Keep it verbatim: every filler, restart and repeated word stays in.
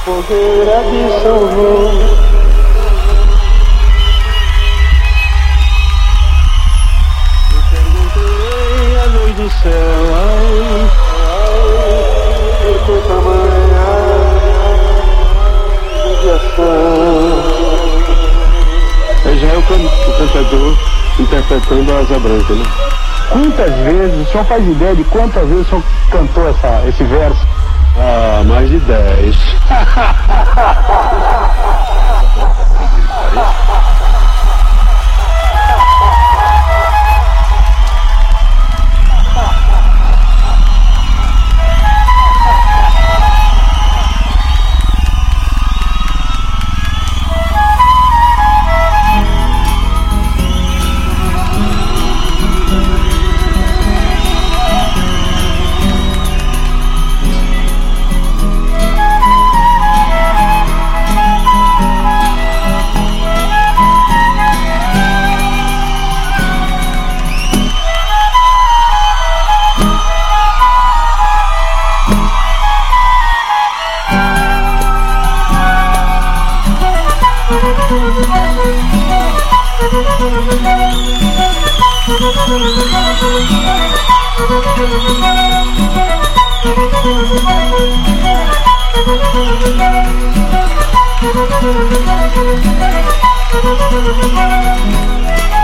Fogueira de São João. Eu perguntei a luz do céu, ai, ai, por que tamanha judiação? Aí já é o, can o cantador interpretando a Asa Branca, né? Quantas vezes, o senhor faz ideia de quantas vezes o senhor cantou essa, esse verso? Ah, mais de dez. Thank you.